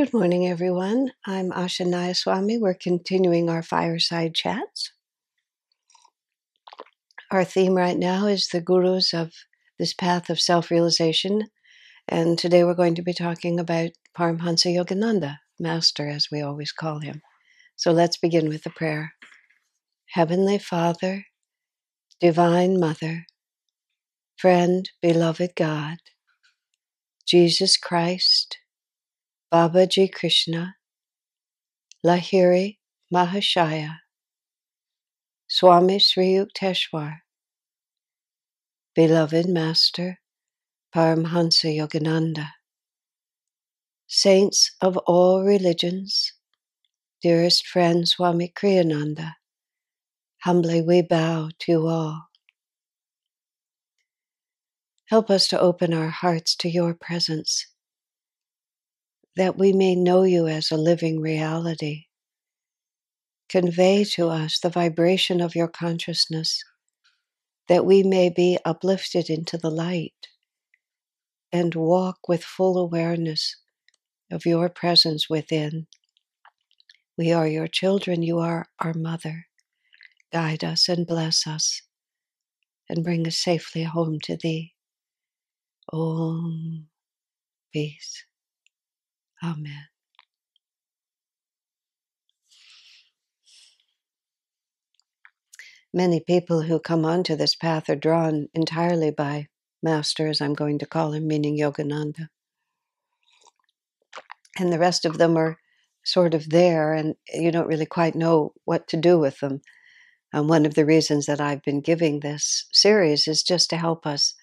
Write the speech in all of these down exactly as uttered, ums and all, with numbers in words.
Good morning, everyone. I'm Asha Nayaswami. We're continuing our fireside chats. Our theme right now is the gurus of this path of self-realization, and today we're going to be talking about Paramhansa Yogananda, Master, as we always call him. So let's begin with the prayer. Heavenly Father, Divine Mother, Friend, Beloved God, Jesus Christ, Babaji Krishna, Lahiri Mahashaya, Swami Sri Yukteswar, Beloved Master, Paramhansa Yogananda, Saints of all religions, dearest friend Swami Kriyananda, humbly we bow to you all. Help us to open our hearts to your presence, that we may know you as a living reality. Convey to us the vibration of your consciousness, that we may be uplifted into the light and walk with full awareness of your presence within. We are your children, you are our mother. Guide us and bless us and bring us safely home to thee. Om. Peace. Amen. Many people who come onto this path are drawn entirely by Master, as I'm going to call him, meaning Yogananda. And the rest of them are sort of there, and you don't really quite know what to do with them. And one of the reasons that I've been giving this series is just to help us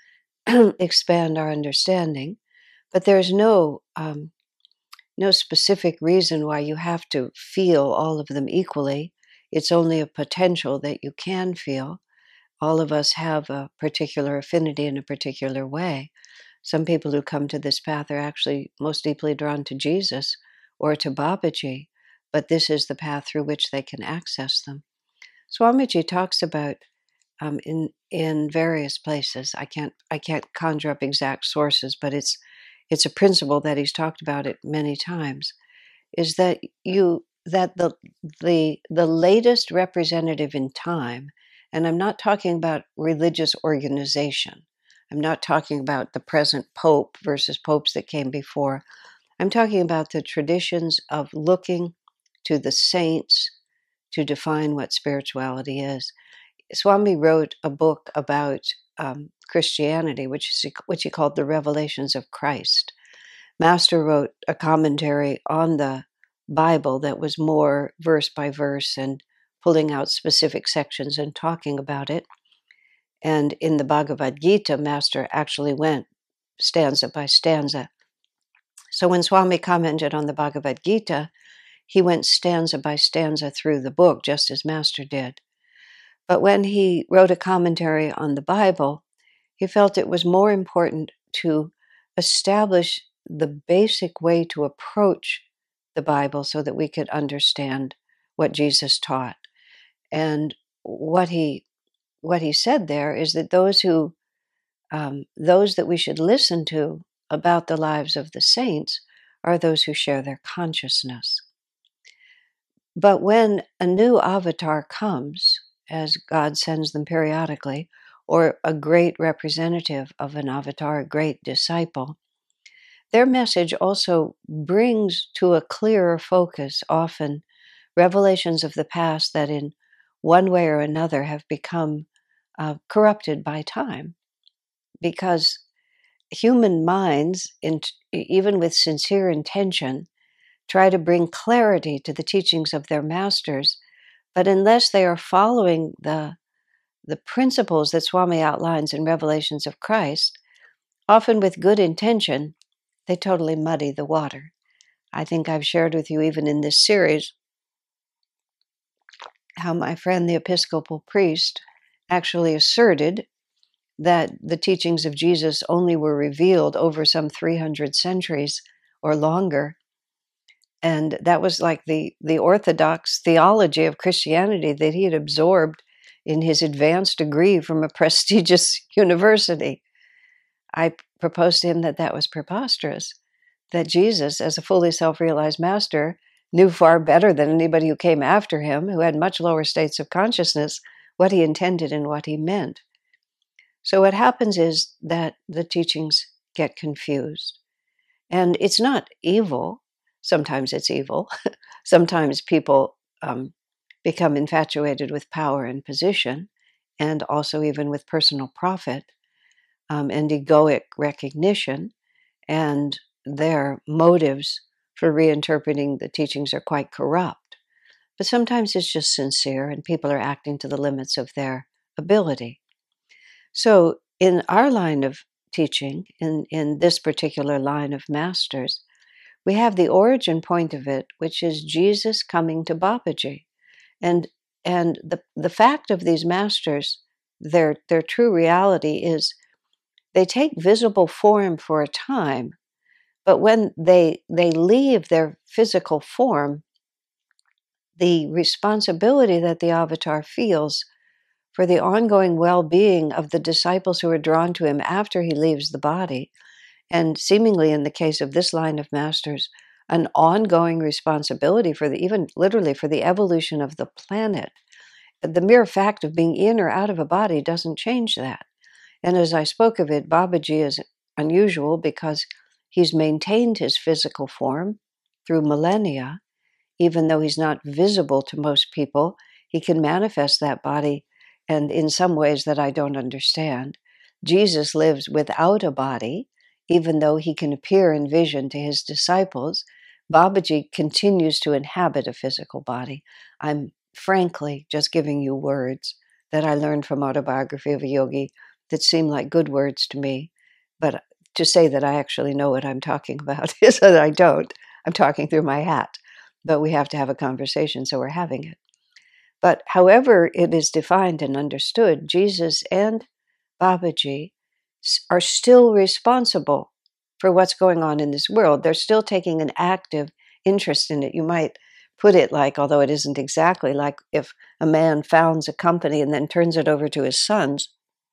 expand our understanding. But there's no um, no specific reason why you have to feel all of them equally. It's only a potential that you can feel. All of us have a particular affinity in a particular way. Some people who come to this path are actually most deeply drawn to Jesus or to Babaji, but this is the path through which they can access them. Swamiji talks about um, in in various places. I can't I can't conjure up exact sources, but it's it's a principle that he's talked about it many times. Is that you that the the the latest representative in time, and I'm not talking about religious organization. I'm not talking about the present pope versus popes that came before. I'm talking about the traditions of looking to the saints to define what spirituality is. Swami wrote a book about um, Christianity, which is which he called the Revelations of Christ. Master wrote a commentary on the Bible that was more verse by verse and pulling out specific sections and talking about it. And in the Bhagavad Gita, Master actually went stanza by stanza. So when Swami commented on the Bhagavad Gita, he went stanza by stanza through the book, just as Master did. But when he wrote a commentary on the Bible, he felt it was more important to establish the basic way to approach the Bible so that we could understand what Jesus taught. And what he what he said there is that those who um, those that we should listen to about the lives of the saints are those who share their consciousness. But when a new avatar comes, as God sends them periodically, or a great representative of an avatar, a great disciple, their message also brings to a clearer focus often revelations of the past that in one way or another have become uh, corrupted by time. Because human minds, in, even with sincere intention, try to bring clarity to the teachings of their masters, but unless they are following the, the principles that Swami outlines in Revelations of Christ, often with good intention, they totally muddy the water. I think I've shared with you even in this series how my friend the Episcopal priest actually asserted that the teachings of Jesus only were revealed over some three hundred centuries or longer. And that was like the, the orthodox theology of Christianity that he had absorbed in his advanced degree from a prestigious university. I proposed to him that that was preposterous, that Jesus, as a fully self-realized master, knew far better than anybody who came after him, who had much lower states of consciousness, what he intended and what he meant. So what happens is that the teachings get confused. And it's not evil. Sometimes it's evil. Sometimes people um, become infatuated with power and position, and also even with personal profit um, and egoic recognition. And their motives for reinterpreting the teachings are quite corrupt. But sometimes it's just sincere, and people are acting to the limits of their ability. So in our line of teaching, in, in this particular line of masters, we have the origin point of it, which is Jesus coming to Babaji. And and the, the fact of these masters, their their true reality is they take visible form for a time, but when they they leave their physical form, the responsibility that the avatar feels for the ongoing well-being of the disciples who are drawn to him after he leaves the body, and seemingly in the case of this line of masters, an ongoing responsibility for the, even literally for the evolution of the planet. The mere fact of being in or out of a body doesn't change that. And as I spoke of it, Babaji is unusual because he's maintained his physical form through millennia. Even though he's not visible to most people, he can manifest that body, and in some ways that I don't understand. Jesus lives without a body, even though he can appear in vision to his disciples. Babaji continues to inhabit a physical body. I'm frankly just giving you words that I learned from Autobiography of a Yogi that seem like good words to me, but to say that I actually know what I'm talking about is that I don't. I'm talking through my hat. But we have to have a conversation, so we're having it. But however it is defined and understood, Jesus and Babaji are still responsible for what's going on in this world. They're still taking an active interest in it. You might put it like, although it isn't exactly, like if a man founds a company and then turns it over to his sons,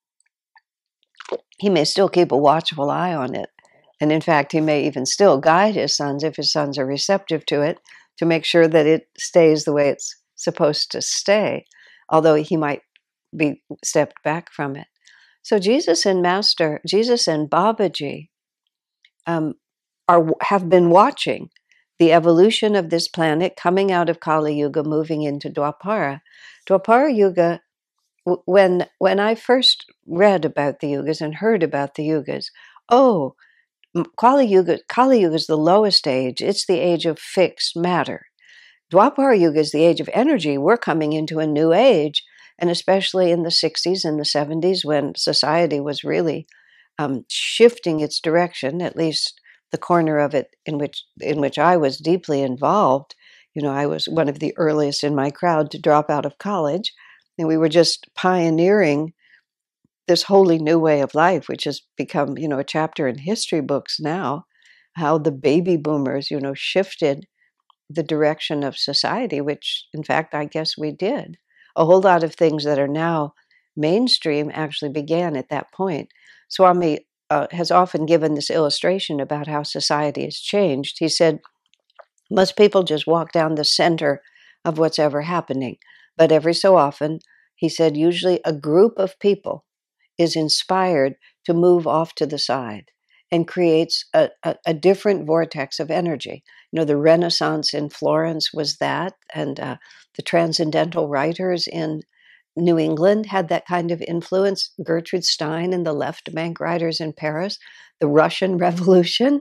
he may still keep a watchful eye on it. And in fact, he may even still guide his sons, if his sons are receptive to it, to make sure that it stays the way it's supposed to stay, although he might be stepped back from it. So Jesus and Master, Jesus and Babaji um, are have been watching the evolution of this planet coming out of Kali Yuga, moving into Dwapara. Dwapara Yuga, when, when I first read about the Yugas and heard about the Yugas, oh, Kali Yuga, Kali Yuga is the lowest age. It's the age of fixed matter. Dwapara Yuga is the age of energy. We're coming into a new age, and especially in the sixties and the seventies, when society was really um, shifting its direction, at least the corner of it in which in which I was deeply involved. You know, I was one of the earliest in my crowd to drop out of college, and we were just pioneering this wholly new way of life, which has become, you know, a chapter in history books now, how the baby boomers, you know, shifted the direction of society, which in fact, I guess we did. A whole lot of things that are now mainstream actually began at that point. Swami uh, has often given this illustration about how society has changed. He said, most people just walk down the center of what's ever happening. But every so often, he said, usually a group of people is inspired to move off to the side and creates a, a, a different vortex of energy. You know, the Renaissance in Florence was that, and uh, the transcendental writers in New England had that kind of influence. Gertrude Stein and the left bank writers in Paris, the Russian Revolution,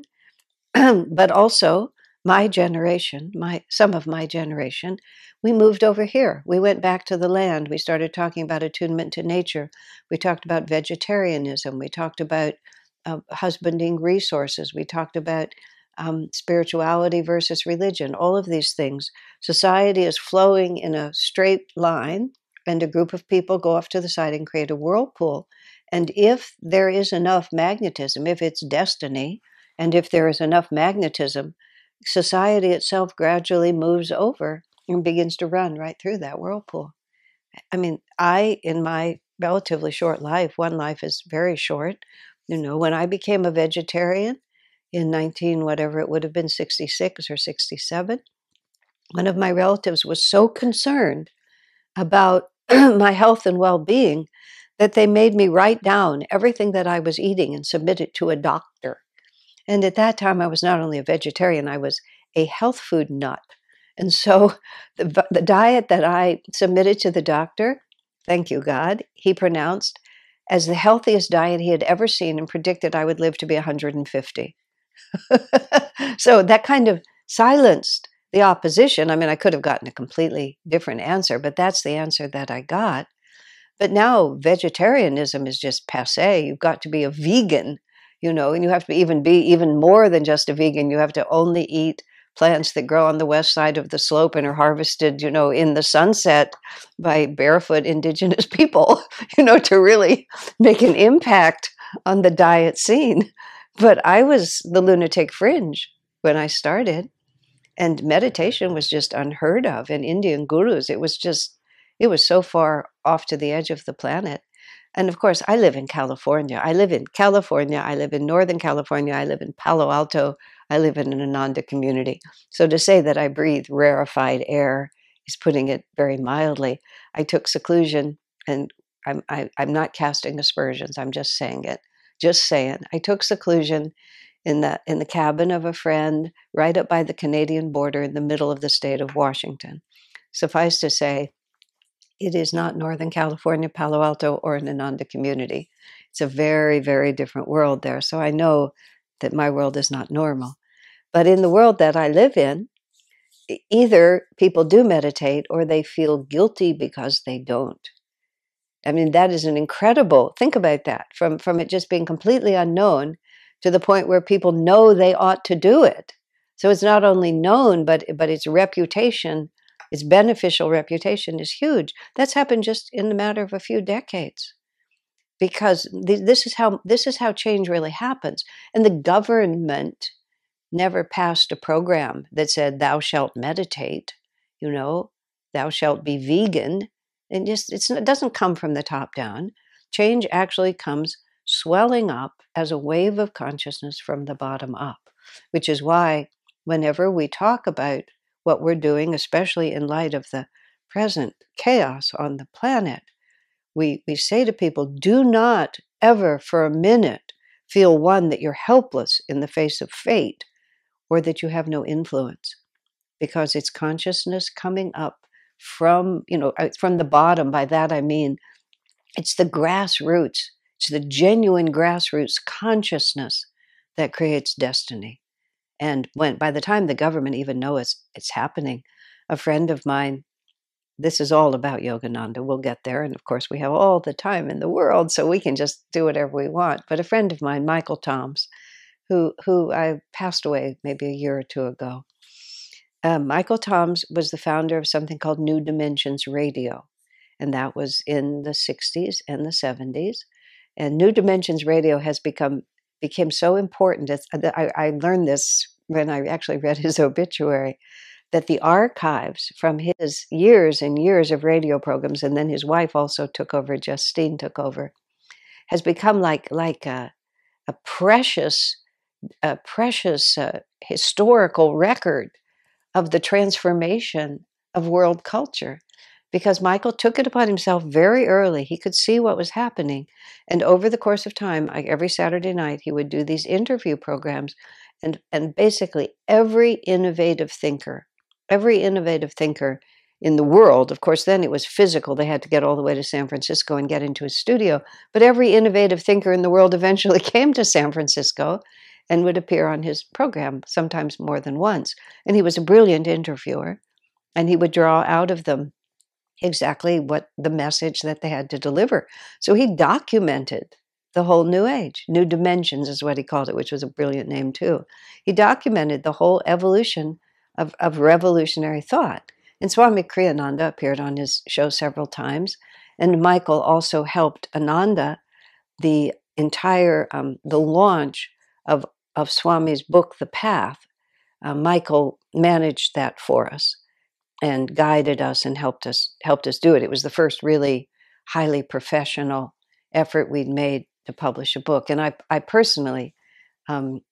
but also my generation, my some of my generation, we moved over here. We went back to the land. We started talking about attunement to nature. We talked about vegetarianism. We talked about uh, husbanding resources. We talked about um, spirituality versus religion, all of these things. Society is flowing in a straight line, and a group of people go off to the side and create a whirlpool. And if there is enough magnetism, if it's destiny, and if there is enough magnetism, society itself gradually moves over and begins to run right through that whirlpool. I mean, I, in my relatively short life, one life is very short, you know, when I became a vegetarian in nineteen, whatever it would have been, sixty-six or sixty-seven, one of my relatives was so concerned about my health and well-being that they made me write down everything that I was eating and submit it to a doctor. And at that time, I was not only a vegetarian, I was a health food nut. And so the, the diet that I submitted to the doctor, thank you, God, he pronounced as the healthiest diet he had ever seen and predicted I would live to be one hundred fifty. So that kind of silenced the opposition. I mean, I could have gotten a completely different answer, but that's the answer that I got. But now vegetarianism is just passé. You've got to be a vegan, you know, and you have to even be even more than just a vegan. You have to only eat plants that grow on the west side of the slope and are harvested, you know, in the sunset by barefoot indigenous people, you know, to really make an impact on the diet scene. But I was the lunatic fringe when I started, and meditation was just unheard of. And Indian gurus, it was just, it was so far off to the edge of the planet. And of course, I live in California. I live in California. I live in Northern California. I live in Palo Alto. I live in an Ananda community. So to say that I breathe rarefied air is putting it very mildly. I took seclusion, and I'm, I, I'm not casting aspersions. I'm just saying it. Just saying. I took seclusion in the in the cabin of a friend right up by the Canadian border in the middle of the state of Washington. Suffice to say, it is not Northern California, Palo Alto, or an Ananda community. It's a very, very different world there. So I know that my world is not normal. But in the world that I live in, either people do meditate or they feel guilty because they don't. I mean, that is an incredible, think about that, from, from it just being completely unknown to the point where people know they ought to do it. So it's not only known, but, but its reputation, its beneficial reputation is huge. That's happened just in the matter of a few decades. Because th- this is how this is how change really happens. And the government never passed a program that said, thou shalt meditate, you know, thou shalt be vegan. And just it's, it doesn't come from the top down. Change actually comes swelling up as a wave of consciousness from the bottom up, which is why whenever we talk about what we're doing, especially in light of the present chaos on the planet, we, we say to people, do not ever for a minute feel, one, that you're helpless in the face of fate, or that you have no influence, because it's consciousness coming up from, you know, from the bottom. By that I mean it's the grassroots, it's the genuine grassroots consciousness that creates destiny. And when by the time the government even knows it's, it's happening, a friend of mine, this is all about Yogananda, we'll get there, and of course we have all the time in the world, so we can just do whatever we want. But a friend of mine, Michael Toms, who who I passed away maybe a year or two ago. Um, Michael Toms was the founder of something called New Dimensions Radio, and that was in the sixties and the seventies. And New Dimensions Radio has become became so important. It's, I, I learned this when I actually read his obituary, that the archives from his years and years of radio programs, and then his wife also took over, Justine took over, has become like like a, a precious a precious uh, historical record of the transformation of world culture, because Michael took it upon himself very early. He could see what was happening. And over the course of time, like every Saturday night, he would do these interview programs. And, and basically every innovative thinker, every innovative thinker in the world, of course, then it was physical. They had to get all the way to San Francisco and get into his studio. But every innovative thinker in the world eventually came to San Francisco and would appear on his program, sometimes more than once. And he was a brilliant interviewer, and he would draw out of them exactly what the message that they had to deliver. So he documented the whole New Age. New Dimensions is what he called it, which was a brilliant name too. He documented the whole evolution of, of revolutionary thought. And Swami Kriyananda appeared on his show several times. And Michael also helped Ananda, the entire, um, the launch of, of Swami's book, The Path. Uh, Michael managed that for us and guided us and helped us helped us do it. It was the first really highly professional effort we'd made to publish a book. And I, I personally um,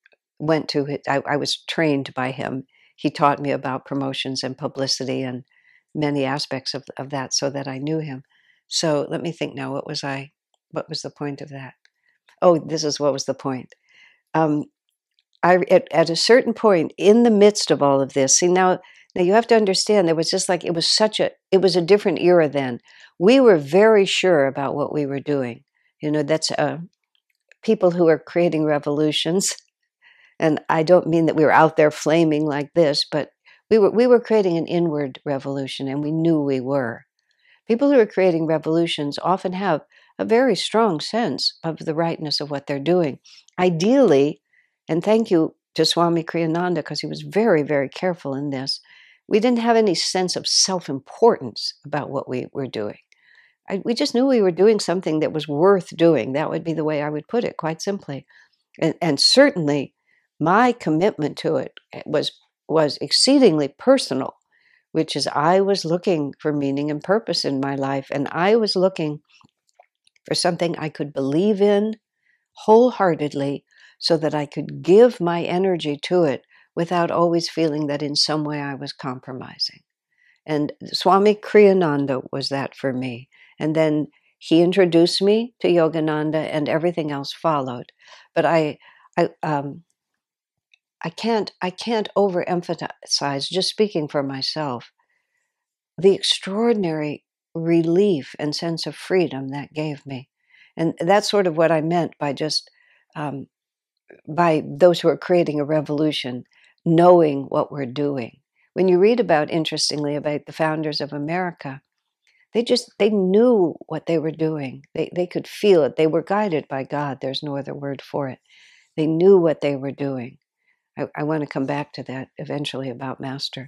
went to his, I, I was trained by him. He taught me about promotions and publicity and many aspects of, of that so that I knew him. So let me think now, what was I, what was the point of that? Oh, this is what was the point. Um, I at, at a certain point in the midst of all of this, see now, now you have to understand there was just like it was such a it was a different era then. We were very sure about what we were doing. You know, that's uh, people who are creating revolutions, and I don't mean that we were out there flaming like this, but we were we were creating an inward revolution, and we knew we were. People who are creating revolutions often have a very strong sense of the rightness of what they're doing. Ideally, and thank you to Swami Kriyananda because he was very, very careful in this, we didn't have any sense of self-importance about what we were doing. I, we just knew we were doing something that was worth doing. That would be the way I would put it, quite simply. And, and certainly, my commitment to it was was exceedingly personal, which is I was looking for meaning and purpose in my life, and I was looking for something I could believe in wholeheartedly so that I could give my energy to it without always feeling that in some way I was compromising. And Swami Kriyananda was that for me. And then he introduced me to Yogananda, and everything else followed. But I, I, um, I can't, I can't overemphasize, just speaking for myself, the extraordinary relief and sense of freedom that gave me. And that's sort of what I meant by just, um, by those who are creating a revolution, knowing what we're doing. When you read about, interestingly, about the founders of America, they just, they knew what they were doing. They, they could feel it. They were guided by God. There's no other word for it. They knew what they were doing. I, I want to come back to that eventually about Master,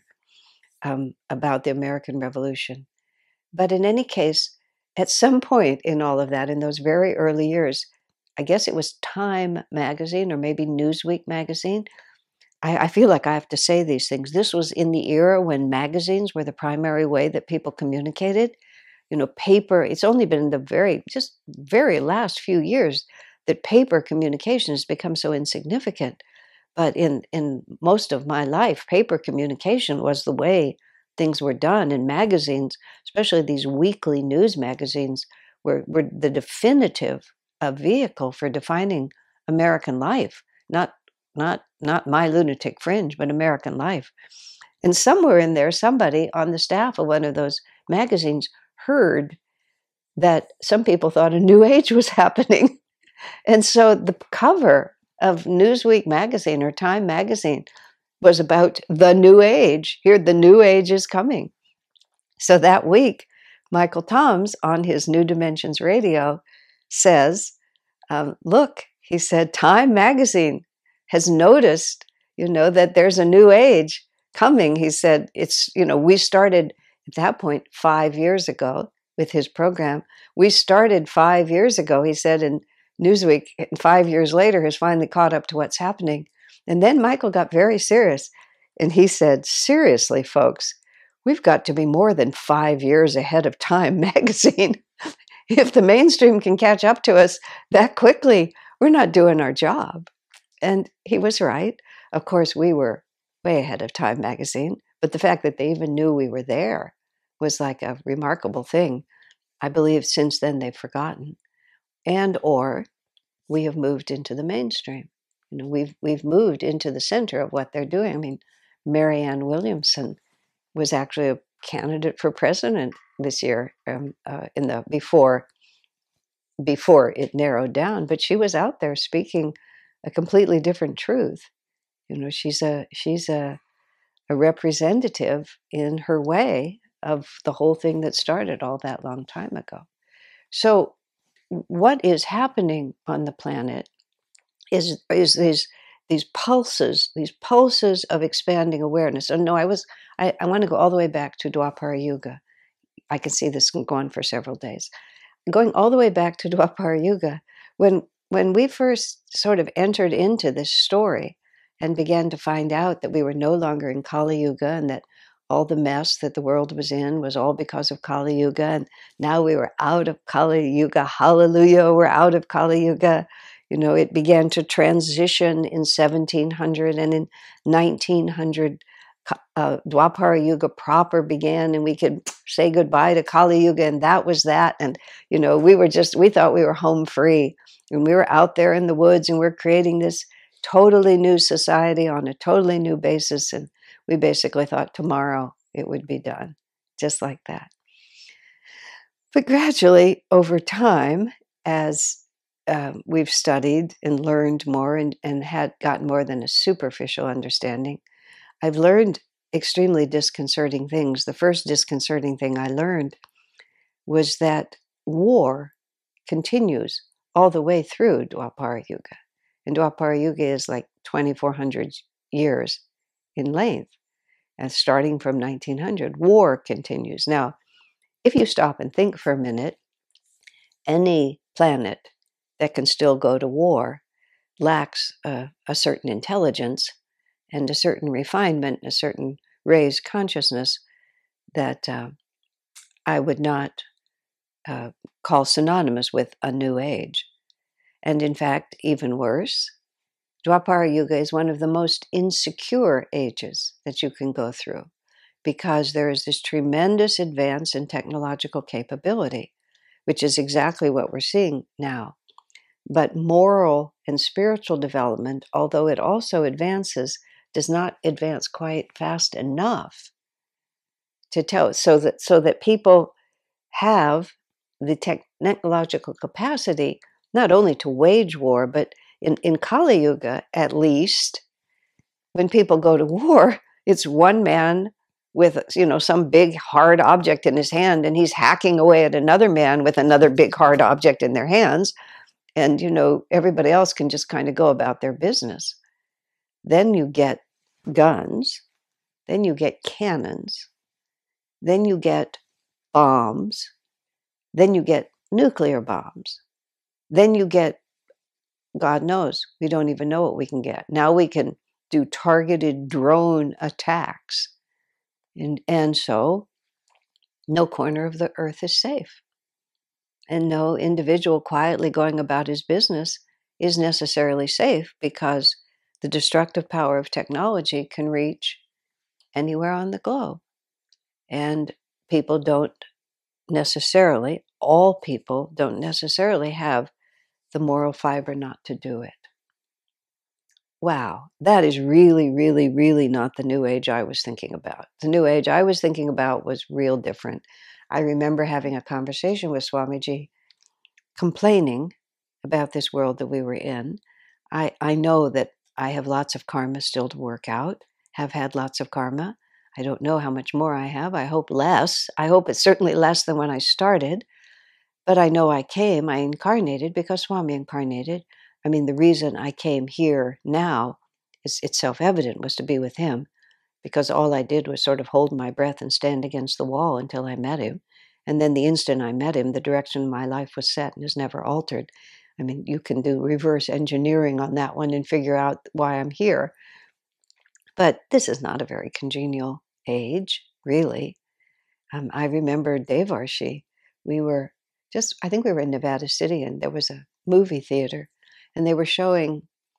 um, about the American Revolution. But in any case, at some point in all of that, in those very early years, I guess it was Time magazine or maybe Newsweek magazine. I, I feel like I have to say these things. This was in the era when magazines were the primary way that people communicated. You know, paper, it's only been in the very, just very last few years that paper communication has become so insignificant. But in, in most of my life, paper communication was the way things were done. And magazines, especially these weekly news magazines, were, were the definitive uh, vehicle for defining American life, not, not, not My Lunatic Fringe, but American life. And somewhere in there, somebody on the staff of one of those magazines heard that some people thought a new age was happening. And so the cover of Newsweek magazine or Time magazine was about the new age. Here, the new age is coming. So that week, Michael Toms on his New Dimensions radio says, um, look, he said, Time magazine has noticed, you know, that there's a new age coming. He said, it's, you know, we started at that point five years ago with his program. We started five years ago, he said, and Newsweek, five years later, has finally caught up to what's happening. And then Michael got very serious. And he said, seriously, folks, we've got to be more than five years ahead of Time magazine. If the mainstream can catch up to us that quickly, we're not doing our job. And he was right. Of course, we were way ahead of Time magazine. But the fact that they even knew we were there was like a remarkable thing. I believe since then they've forgotten. And or we have moved into the mainstream. You know, we've we've moved into the center of what they're doing. I mean, Marianne Williamson was actually a candidate for president this year, um, uh, in the before before it narrowed down. But she was out there speaking a completely different truth. You know, she's a she's a a representative in her way of the whole thing that started all that long time ago. So what is happening on the planet is is these these pulses, these pulses of expanding awareness. And no, I was I, I want to go all the way back to Dwapara Yuga. I can see this can go on for several days. Going all the way back to Dwapara Yuga, when when we first sort of entered into this story and began to find out that we were no longer in Kali Yuga and that all the mess that the world was in was all because of Kali Yuga, and now we were out of Kali Yuga. Hallelujah, we're out of Kali Yuga. You know, it began to transition in seventeen hundred, and in nineteen hundred, uh, Dwapara Yuga proper began, and we could say goodbye to Kali Yuga, and that was that. And, you know, we were just, we thought we were home free, and we were out there in the woods, and we're creating this totally new society on a totally new basis. And we basically thought tomorrow it would be done, just like that. But gradually, over time, as um, we've studied and learned more and, and had gotten more than a superficial understanding, I've learned extremely disconcerting things. The first disconcerting thing I learned was that war continues all the way through Dwapara Yuga. And Dwapara Yuga is like twenty-four hundred years in length. And starting from nineteen hundred, war continues. Now, if you stop and think for a minute, any planet that can still go to war lacks a, a certain intelligence and a certain refinement, a certain raised consciousness that uh, I would not uh, call synonymous with a new age. And in fact, even worse, Dwapara Yuga is one of the most insecure ages that you can go through, because there is this tremendous advance in technological capability, which is exactly what we're seeing now. But moral and spiritual development, although it also advances, does not advance quite fast enough to tell, so that so that people have the technological capacity not only to wage war, but in, in Kali Yuga, at least, when people go to war, it's one man with, you know, some big hard object in his hand, and he's hacking away at another man with another big hard object in their hands. And, you know, everybody else can just kind of go about their business. Then you get guns, then you get cannons, then you get bombs, then you get nuclear bombs, then you get, God knows, we don't even know what we can get. Now we can do targeted drone attacks. And, and so no corner of the earth is safe. And no individual quietly going about his business is necessarily safe, because the destructive power of technology can reach anywhere on the globe. And people don't necessarily, all people don't necessarily have the moral fiber not to do it. Wow, that is really, really, really not the new age I was thinking about. The new age I was thinking about was real different. I remember having a conversation with Swamiji, complaining about this world that we were in. I, I know that I have lots of karma still to work out, have had lots of karma. I don't know how much more I have. I hope less. I hope it's certainly less than when I started. But I know I came, I incarnated because Swami incarnated. I mean, the reason I came here now, is it's self-evident, was to be with him, because all I did was sort of hold my breath and stand against the wall until I met him. And then the instant I met him, the direction of my life was set and has never altered. I mean, you can do reverse engineering on that one and figure out why I'm here. But this is not a very congenial age, really. Um, I remember Devarshi. We were just, I think we were in Nevada City, and there was a movie theater, and they were showing,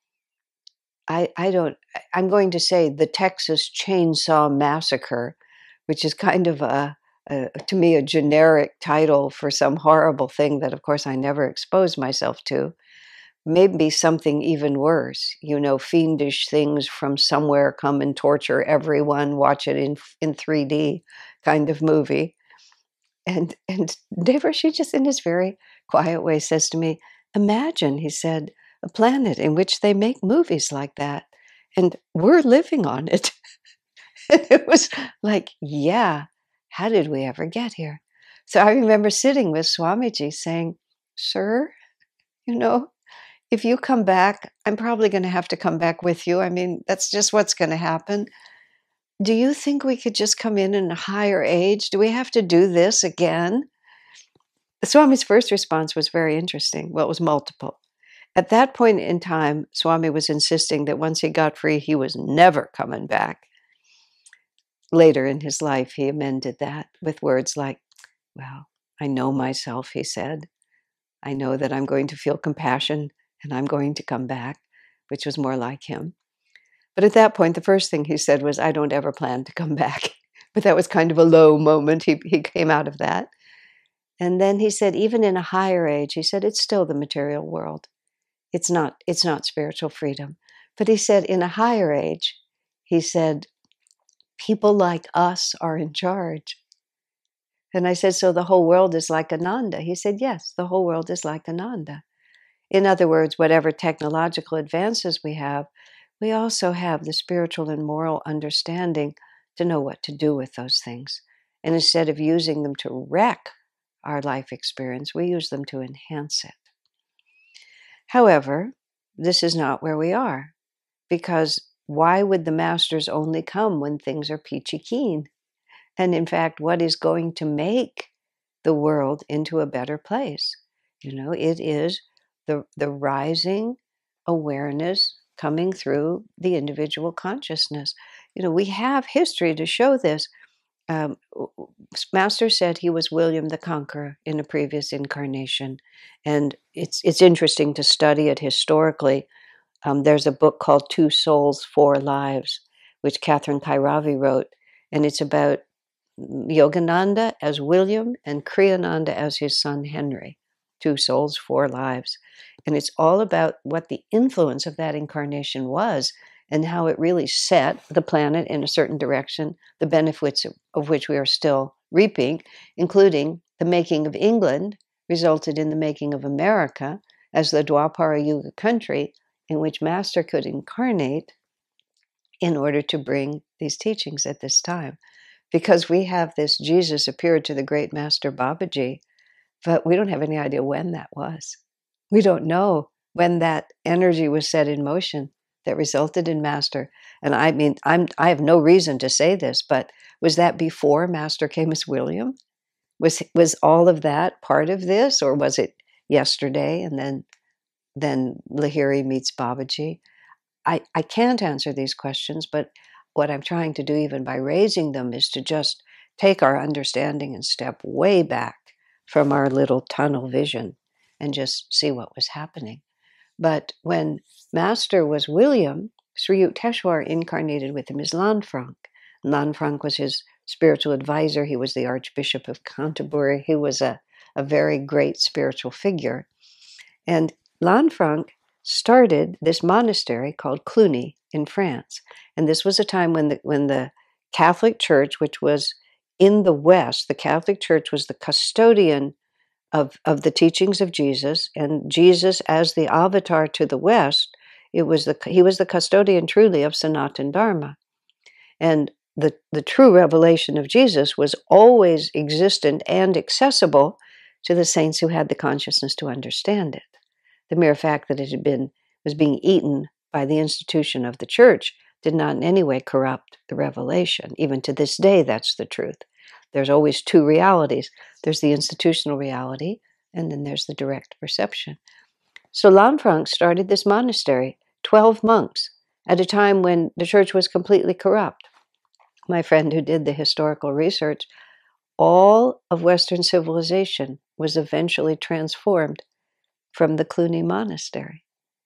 I, I don't, I'm going to say the Texas Chainsaw Massacre, which is kind of a, a, to me, a generic title for some horrible thing that, of course, I never exposed myself to. Maybe something even worse, you know, fiendish things from somewhere come and torture everyone, watch it in in three D kind of movie. And and Devarshi just in his very quiet way says to me, imagine, he said, a planet in which they make movies like that, and we're living on it. And it was like, yeah, how did we ever get here? So I remember sitting with Swamiji saying, sir, you know, if you come back, I'm probably going to have to come back with you. I mean, that's just what's going to happen. Do you think we could just come in in a higher age? Do we have to do this again? Swami's first response was very interesting. Well, it was multiple. At that point in time, Swami was insisting that once he got free, he was never coming back. Later in his life, he amended that with words like, well, I know myself, he said. I know that I'm going to feel compassion and I'm going to come back, which was more like him. But at that point, the first thing he said was, I don't ever plan to come back. But that was kind of a low moment. He, he came out of that. And then he said, even in a higher age, he said, it's still the material world. It's not, it's not spiritual freedom. But he said, in a higher age, he said, people like us are in charge. And I said, so the whole world is like Ananda? He said, yes, the whole world is like Ananda. In other words, whatever technological advances we have, we also have the spiritual and moral understanding to know what to do with those things. And instead of using them to wreck our life experience, we use them to enhance it. However, this is not where we are, because why would the masters only come when things are peachy keen? And in fact, what is going to make the world into a better place? You know, it is the, the rising awareness coming through the individual consciousness. You know, we have history to show this. Um, Master said he was William the Conqueror in a previous incarnation. And it's, it's interesting to study it historically. Um, there's a book called Two Souls, Four Lives, which Catherine Kairavi wrote. And it's about Yogananda as William and Kriyananda as his son Henry. Two souls, four lives. And it's all about what the influence of that incarnation was and how it really set the planet in a certain direction, the benefits of, of which we are still reaping, including the making of England resulted in the making of America as the Dwapara Yuga country in which Master could incarnate in order to bring these teachings at this time. Because we have this Jesus appeared to the great Master Babaji, but we don't have any idea when that was. We don't know when that energy was set in motion that resulted in Master. And I mean, I'm, I have no reason to say this, but was that before Master came as William? Was, was all of that part of this, or was it yesterday and then, then Lahiri meets Babaji? I, I can't answer these questions, but what I'm trying to do, even by raising them, is to just take our understanding and step way back from our little tunnel vision and just see what was happening. But when Master was William, Sri Yukteswar incarnated with him as Lanfranc. Lanfranc was his spiritual advisor. He was the Archbishop of Canterbury. He was a, a very great spiritual figure. And Lanfranc started this monastery called Cluny in France. And this was a time when the, when the Catholic Church, which was in the West, the Catholic Church was the custodian of, of the teachings of Jesus, and Jesus as the avatar to the West, it was the, he was the custodian truly of Sanatana Dharma. And the, the true revelation of Jesus was always existent and accessible to the saints who had the consciousness to understand it. The mere fact that it had been was being eaten by the institution of the church did not in any way corrupt the revelation. Even to this day, that's the truth. There's always two realities. There's the institutional reality, and then there's the direct perception. So Lanfranc started this monastery, twelve monks, at a time when the church was completely corrupt. My friend who did the historical research, all of Western civilization was eventually transformed from the Cluny monastery.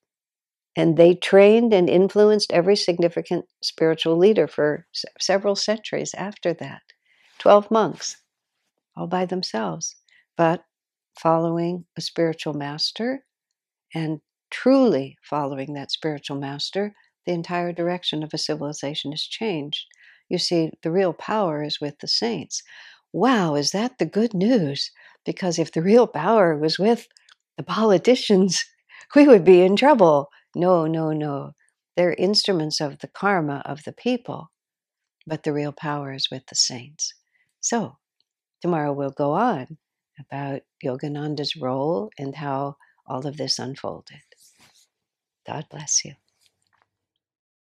And they trained and influenced every significant spiritual leader for s- several centuries after that. Twelve monks, all by themselves, but following a spiritual master and truly following that spiritual master, the entire direction of a civilization is changed. You see, the real power is with the saints. Wow, is that the good news? Because if the real power was with the politicians, we would be in trouble. No, no, no. They're instruments of the karma of the people, but the real power is with the saints. So, tomorrow we'll go on about Yogananda's role and how all of this unfolded. God bless you.